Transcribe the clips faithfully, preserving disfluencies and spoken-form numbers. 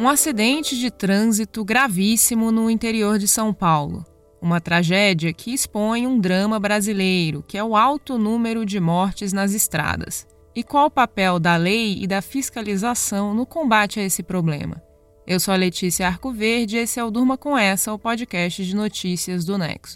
Um acidente de trânsito gravíssimo no interior de São Paulo. Uma tragédia que expõe um drama brasileiro, que é o alto número de mortes nas estradas. E qual o papel da lei e da fiscalização no combate a esse problema? Eu sou a Letícia Arcoverde e esse é o Durma Com Essa, o podcast de notícias do Nexo.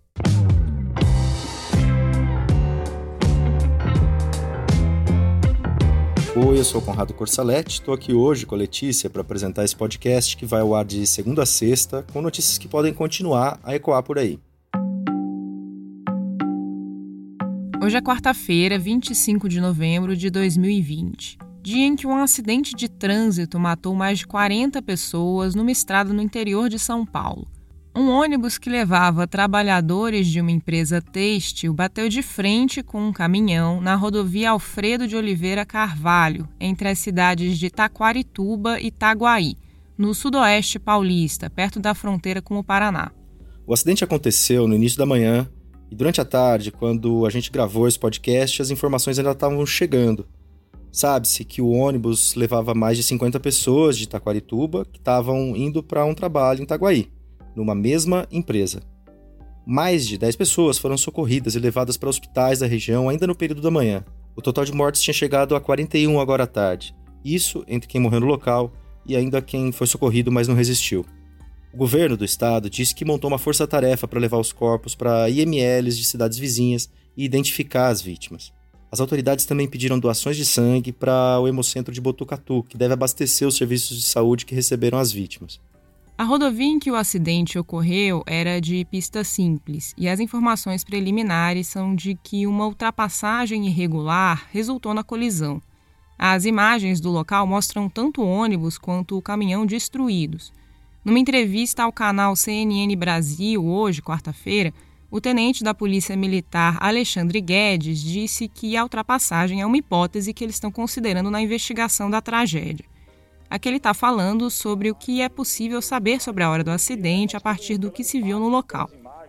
Oi, eu sou o Conrado Corsaletti, estou aqui hoje com a Letícia para apresentar esse podcast que vai ao ar de segunda a sexta, com notícias que podem continuar a ecoar por aí. Hoje é quarta-feira, vinte e cinco de novembro de dois mil e vinte, dia em que um acidente de trânsito matou mais de quarenta pessoas numa estrada no interior de São Paulo. Um ônibus que levava trabalhadores de uma empresa têxtil bateu de frente com um caminhão na rodovia Alfredo de Oliveira Carvalho, entre as cidades de Taquarituba e Itaguaí, no sudoeste paulista, perto da fronteira com o Paraná. O acidente aconteceu no início da manhã e durante a tarde, quando a gente gravou esse podcast, as informações ainda estavam chegando. Sabe-se que o ônibus levava mais de cinquenta pessoas de Taquarituba que estavam indo para um trabalho em Itaguaí, numa mesma empresa. Mais de dez pessoas foram socorridas e levadas para hospitais da região ainda no período da manhã. O total de mortes tinha chegado a quarenta e um agora à tarde. Isso entre quem morreu no local e ainda quem foi socorrido, mas não resistiu. O governo do estado disse que montou uma força-tarefa para levar os corpos para I M Ls de cidades vizinhas e identificar as vítimas. As autoridades também pediram doações de sangue para o Hemocentro de Botucatu, que deve abastecer os serviços de saúde que receberam as vítimas. A rodovia em que o acidente ocorreu era de pista simples e as informações preliminares são de que uma ultrapassagem irregular resultou na colisão. As imagens do local mostram tanto o ônibus quanto o caminhão destruídos. Numa entrevista ao canal C N N Brasil, hoje, quarta-feira, o tenente da Polícia Militar Alexandre Guedes disse que a ultrapassagem é uma hipótese que eles estão considerando na investigação da tragédia. Aqui ele está falando sobre o que é possível saber sobre a hora do acidente a partir do que se viu no local.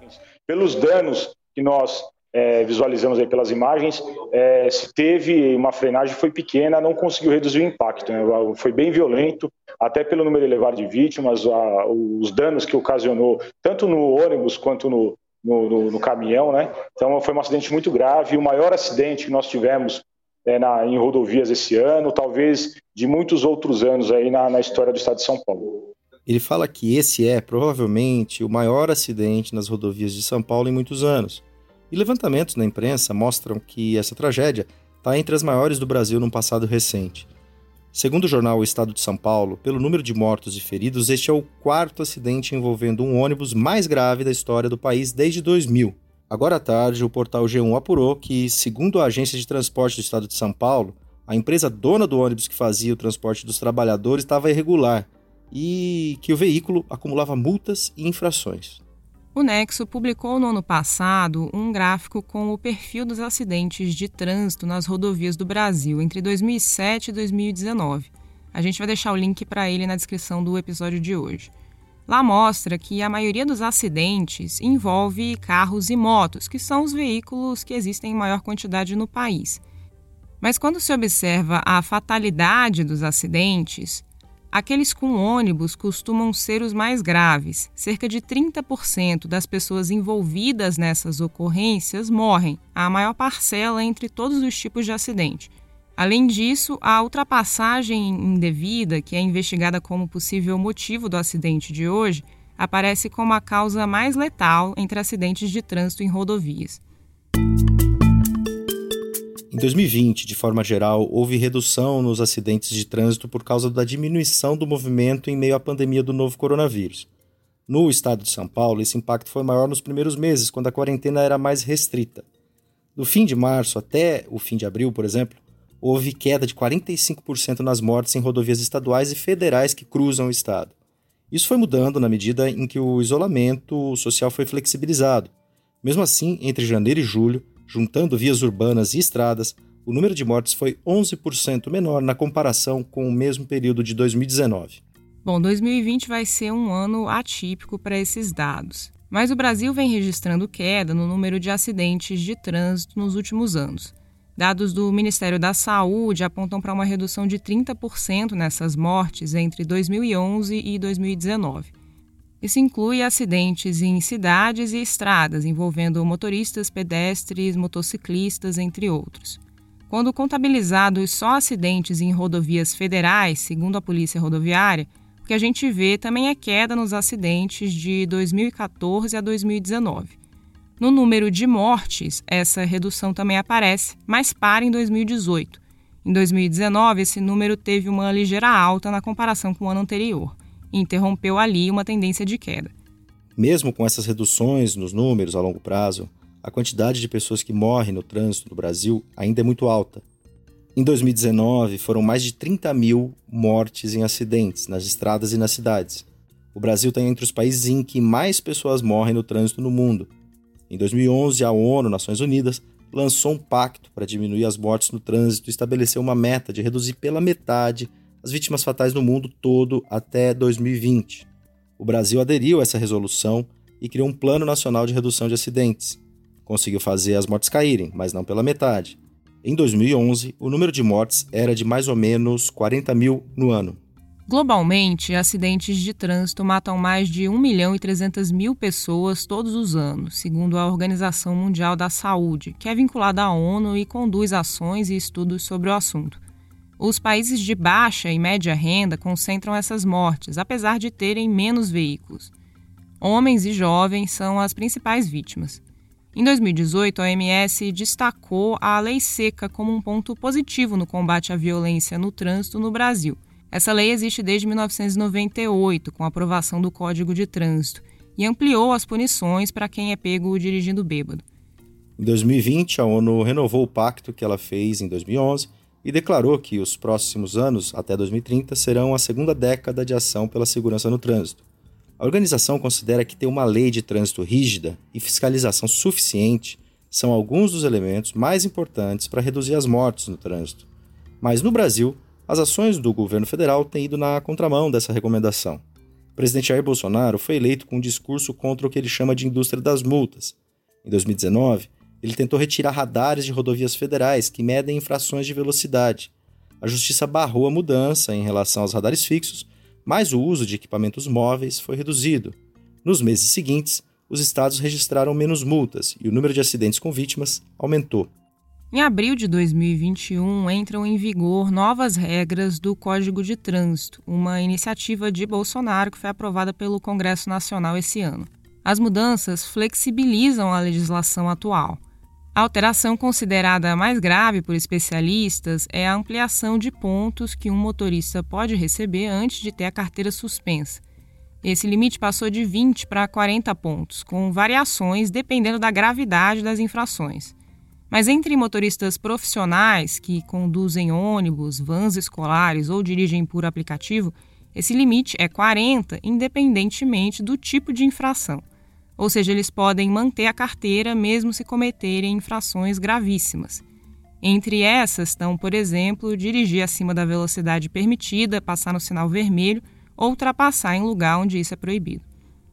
Pelos danos que nós é, visualizamos aí pelas imagens, é, se teve uma frenagem foi pequena, não conseguiu reduzir o impacto, né? Foi bem violento, até pelo número elevado de vítimas, a, os danos que ocasionou, tanto no ônibus quanto no, no, no, no caminhão, né? Então foi um acidente muito grave, o maior acidente que nós tivemos É, na, em rodovias esse ano, talvez de muitos outros anos aí na, na história do estado de São Paulo. Ele fala que esse é, provavelmente, o maior acidente nas rodovias de São Paulo em muitos anos. E levantamentos na imprensa mostram que essa tragédia está entre as maiores do Brasil num passado recente. Segundo o jornal O Estado de São Paulo, pelo número de mortos e feridos, este é o quarto acidente envolvendo um ônibus mais grave da história do país desde dois mil. Agora à tarde, o portal G um apurou que, segundo a Agência de Transporte do Estado de São Paulo, a empresa dona do ônibus que fazia o transporte dos trabalhadores estava irregular e que o veículo acumulava multas e infrações. O Nexo publicou no ano passado um gráfico com o perfil dos acidentes de trânsito nas rodovias do Brasil entre dois mil e sete e dois mil e dezenove. A gente vai deixar o link para ele na descrição do episódio de hoje. Lá mostra que a maioria dos acidentes envolve carros e motos, que são os veículos que existem em maior quantidade no país. Mas quando se observa a fatalidade dos acidentes, aqueles com ônibus costumam ser os mais graves. Cerca de trinta por cento das pessoas envolvidas nessas ocorrências morrem, a maior parcela entre todos os tipos de acidente. Além disso, a ultrapassagem indevida, que é investigada como possível motivo do acidente de hoje, aparece como a causa mais letal entre acidentes de trânsito em rodovias. Em dois mil e vinte, de forma geral, houve redução nos acidentes de trânsito por causa da diminuição do movimento em meio à pandemia do novo coronavírus. No estado de São Paulo, esse impacto foi maior nos primeiros meses, quando a quarentena era mais restrita. Do fim de março até o fim de abril, por exemplo, houve queda de quarenta e cinco por cento nas mortes em rodovias estaduais e federais que cruzam o estado. Isso foi mudando na medida em que o isolamento social foi flexibilizado. Mesmo assim, entre janeiro e julho, juntando vias urbanas e estradas, o número de mortes foi onze por cento menor na comparação com o mesmo período de dois mil e dezenove. Bom, dois mil e vinte vai ser um ano atípico para esses dados. Mas o Brasil vem registrando queda no número de acidentes de trânsito nos últimos anos. Dados do Ministério da Saúde apontam para uma redução de trinta por cento nessas mortes entre dois mil e onze e dois mil e dezenove. Isso inclui acidentes em cidades e estradas, envolvendo motoristas, pedestres, motociclistas, entre outros. Quando contabilizados só acidentes em rodovias federais, segundo a Polícia Rodoviária, o que a gente vê também é queda nos acidentes de dois mil e quatorze a dois mil e dezenove. No número de mortes, essa redução também aparece, mas para em dois mil e dezoito. Em dois mil e dezenove, esse número teve uma ligeira alta na comparação com o ano anterior, e interrompeu ali uma tendência de queda. Mesmo com essas reduções nos números a longo prazo, a quantidade de pessoas que morrem no trânsito no Brasil ainda é muito alta. Em dois mil e dezenove, foram mais de trinta mil mortes em acidentes nas estradas e nas cidades. O Brasil está entre os países em que mais pessoas morrem no trânsito no mundo. Em dois mil e onze, a ONU, Nações Unidas, lançou um pacto para diminuir as mortes no trânsito e estabeleceu uma meta de reduzir pela metade as vítimas fatais no mundo todo até dois mil e vinte. O Brasil aderiu a essa resolução e criou um Plano Nacional de Redução de Acidentes. Conseguiu fazer as mortes caírem, mas não pela metade. Em dois mil e onze, o número de mortes era de mais ou menos quarenta mil no ano. Globalmente, acidentes de trânsito matam mais de um milhão e trezentas mil pessoas todos os anos, segundo a Organização Mundial da Saúde, que é vinculada à ONU e conduz ações e estudos sobre o assunto. Os países de baixa e média renda concentram essas mortes, apesar de terem menos veículos. Homens e jovens são as principais vítimas. Em dois mil e dezoito, a O M S destacou a Lei Seca como um ponto positivo no combate à violência no trânsito no Brasil. Essa lei existe desde mil novecentos e noventa e oito, com a aprovação do Código de Trânsito, e ampliou as punições para quem é pego dirigindo bêbado. Em dois mil e vinte, a ONU renovou o pacto que ela fez em dois mil e onze e declarou que os próximos anos, até dois mil e trinta, serão a segunda década de ação pela segurança no trânsito. A organização considera que ter uma lei de trânsito rígida e fiscalização suficiente são alguns dos elementos mais importantes para reduzir as mortes no trânsito. Mas no Brasil, as ações do governo federal têm ido na contramão dessa recomendação. O presidente Jair Bolsonaro foi eleito com um discurso contra o que ele chama de indústria das multas. Em dois mil e dezenove, ele tentou retirar radares de rodovias federais que medem infrações de velocidade. A justiça barrou a mudança em relação aos radares fixos, mas o uso de equipamentos móveis foi reduzido. Nos meses seguintes, os estados registraram menos multas e o número de acidentes com vítimas aumentou. Em abril de dois mil e vinte e um, entram em vigor novas regras do Código de Trânsito, uma iniciativa de Bolsonaro que foi aprovada pelo Congresso Nacional esse ano. As mudanças flexibilizam a legislação atual. A alteração considerada mais grave por especialistas é a ampliação de pontos que um motorista pode receber antes de ter a carteira suspensa. Esse limite passou de vinte para quarenta pontos, com variações dependendo da gravidade das infrações. Mas entre motoristas profissionais que conduzem ônibus, vans escolares ou dirigem por aplicativo, esse limite é quarenta, independentemente do tipo de infração. Ou seja, eles podem manter a carteira mesmo se cometerem infrações gravíssimas. Entre essas estão, por exemplo, dirigir acima da velocidade permitida, passar no sinal vermelho ou ultrapassar em lugar onde isso é proibido.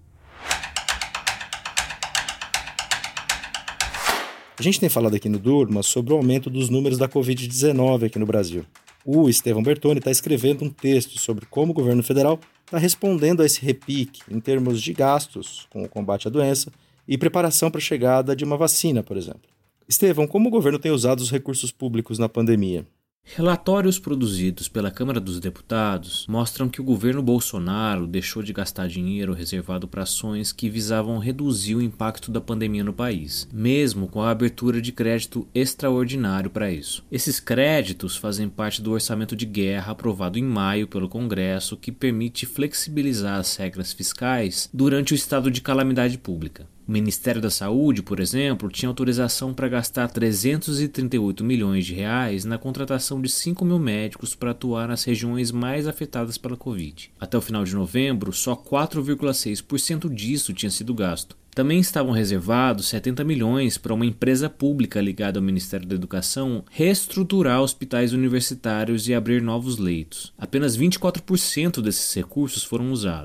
A gente tem falado aqui no Durma sobre o aumento dos números da covid dezenove aqui no Brasil. O Estevão Bertoni está escrevendo um texto sobre como o governo federal está respondendo a esse repique em termos de gastos com o combate à doença e preparação para a chegada de uma vacina, por exemplo. Estevão, como o governo tem usado os recursos públicos na pandemia? Relatórios produzidos pela Câmara dos Deputados mostram que o governo Bolsonaro deixou de gastar dinheiro reservado para ações que visavam reduzir o impacto da pandemia no país, mesmo com a abertura de crédito extraordinário para isso. Esses créditos fazem parte do orçamento de guerra aprovado em maio pelo Congresso, que permite flexibilizar as regras fiscais durante o estado de calamidade pública. O Ministério da Saúde, por exemplo, tinha autorização para gastar trezentos e trinta e oito milhões de reais na contratação de cinco mil médicos para atuar nas regiões mais afetadas pela Covid. Até o final de novembro, só quatro vírgula seis por cento disso tinha sido gasto. Também estavam reservados setenta milhões para uma empresa pública ligada ao Ministério da Educação reestruturar hospitais universitários e abrir novos leitos. Apenas vinte e quatro por cento desses recursos foram usados.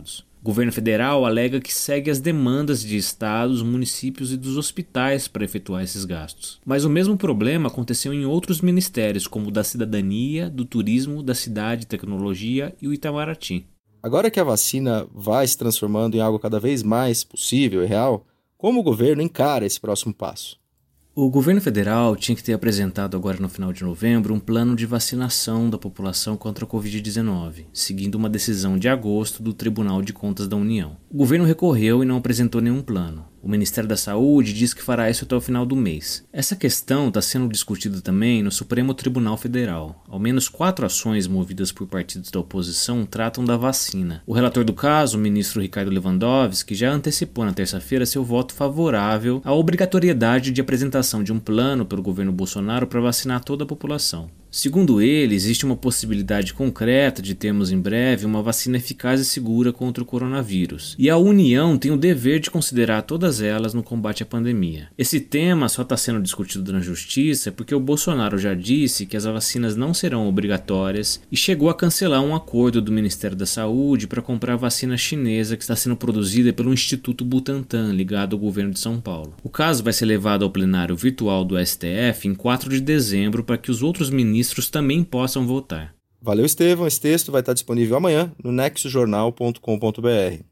O governo federal alega que segue as demandas de estados, municípios e dos hospitais para efetuar esses gastos. Mas o mesmo problema aconteceu em outros ministérios, como o da Cidadania, do Turismo, da Cidade, Tecnologia e o Itamaraty. Agora que a vacina vai se transformando em algo cada vez mais possível e real, como o governo encara esse próximo passo? O governo federal tinha que ter apresentado agora no final de novembro um plano de vacinação da população contra a covid dezenove, seguindo uma decisão de agosto do Tribunal de Contas da União. O governo recorreu e não apresentou nenhum plano. O Ministério da Saúde diz que fará isso até o final do mês. Essa questão está sendo discutida também no Supremo Tribunal Federal. Ao menos quatro ações movidas por partidos da oposição tratam da vacina. O relator do caso, o ministro Ricardo Lewandowski, já antecipou na terça-feira seu voto favorável à obrigatoriedade de apresentação de um plano pelo governo Bolsonaro para vacinar toda a população. Segundo ele, existe uma possibilidade concreta de termos em breve uma vacina eficaz e segura contra o coronavírus. E a União tem o dever de considerar todas elas no combate à pandemia. Esse tema só está sendo discutido na Justiça porque o Bolsonaro já disse que as vacinas não serão obrigatórias e chegou a cancelar um acordo do Ministério da Saúde para comprar a vacina chinesa que está sendo produzida pelo Instituto Butantan, ligado ao governo de São Paulo. O caso vai ser levado ao plenário virtual do S T F em quatro de dezembro para que os outros ministros também possam votar. Valeu, Estevão. Esse texto vai estar disponível amanhã no nexo jornal ponto com ponto b r.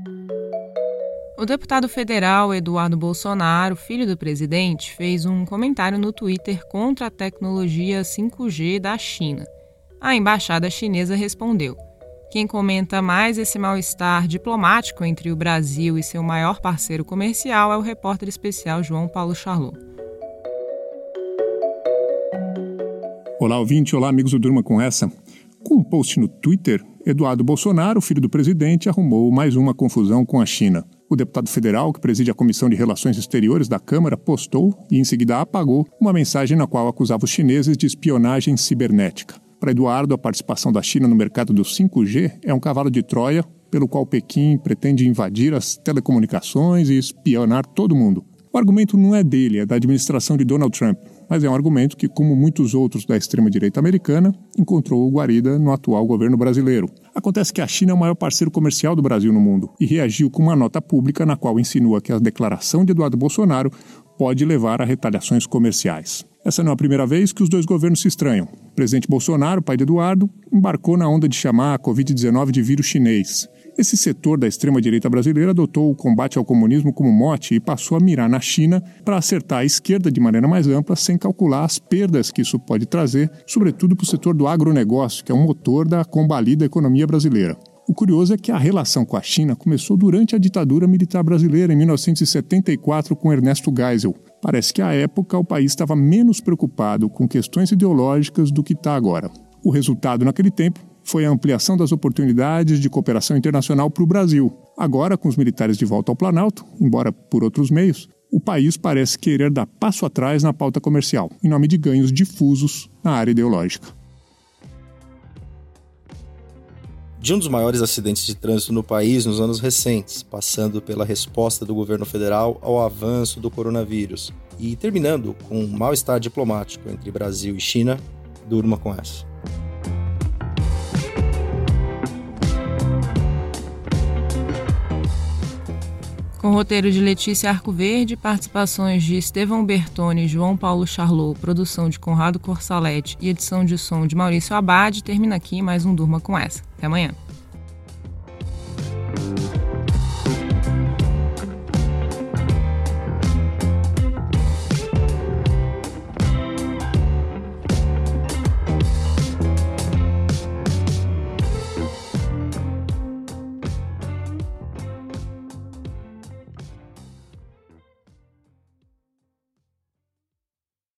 O deputado federal Eduardo Bolsonaro, filho do presidente, fez um comentário no Twitter contra a tecnologia cinco G da China. A embaixada chinesa respondeu. Quem comenta mais esse mal-estar diplomático entre o Brasil e seu maior parceiro comercial é o repórter especial João Paulo Charlot. Olá, ouvinte. Olá, amigos do Durma Com Essa. Com um post no Twitter, Eduardo Bolsonaro, filho do presidente, arrumou mais uma confusão com a China. O deputado federal, que preside a Comissão de Relações Exteriores da Câmara, postou e em seguida apagou uma mensagem na qual acusava os chineses de espionagem cibernética. Para Eduardo, a participação da China no mercado do cinco G é um cavalo de Troia pelo qual Pequim pretende invadir as telecomunicações e espionar todo mundo. O argumento não é dele, é da administração de Donald Trump, mas é um argumento que, como muitos outros da extrema-direita americana, encontrou guarida no atual governo brasileiro. Acontece que a China é o maior parceiro comercial do Brasil no mundo e reagiu com uma nota pública na qual insinua que a declaração de Eduardo Bolsonaro pode levar a retaliações comerciais. Essa não é a primeira vez que os dois governos se estranham. O presidente Bolsonaro, pai de Eduardo, embarcou na onda de chamar a covid dezenove de vírus chinês. Esse setor da extrema-direita brasileira adotou o combate ao comunismo como mote e passou a mirar na China para acertar a esquerda de maneira mais ampla, sem calcular as perdas que isso pode trazer, sobretudo para o setor do agronegócio, que é o motor da combalida economia brasileira. O curioso é que a relação com a China começou durante a ditadura militar brasileira, em mil novecentos e setenta e quatro, com Ernesto Geisel. Parece que, à época, o país estava menos preocupado com questões ideológicas do que está agora. O resultado, naquele tempo, foi a ampliação das oportunidades de cooperação internacional para o Brasil. Agora, com os militares de volta ao Planalto, embora por outros meios, o país parece querer dar passo atrás na pauta comercial, em nome de ganhos difusos na área ideológica. De um dos maiores acidentes de trânsito no país nos anos recentes, passando pela resposta do governo federal ao avanço do coronavírus e terminando com um mal-estar diplomático entre Brasil e China, durma com essa. Com roteiro de Letícia Arcoverde, participações de Estevão Bertoni e João Paulo Charlot, produção de Conrado Corsaletti e edição de som de Maurício Abad, termina aqui mais um Durma Com Essa. Até amanhã.